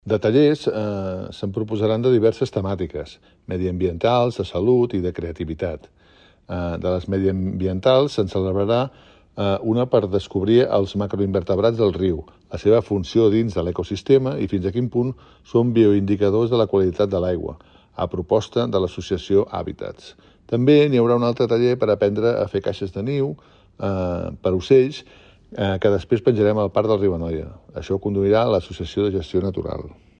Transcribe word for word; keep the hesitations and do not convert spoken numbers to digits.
De tallers eh, se'n proposaran de diverses temàtiques, mediambientals, de salut i de creativitat. Eh, de les mediambientals se'n celebrarà eh, una per descobrir els macroinvertebrats del riu, la seva funció dins de l'ecosistema i fins a quin punt són bioindicadors de la qualitat de l'aigua, a proposta de l'associació Hàbitats. També n'hi haurà un altre taller per aprendre a fer caixes de niu eh, per ocells, eh, que després penjarem al Parc del Riu Anoia. Això ho conduirà l'associació de gestió natural.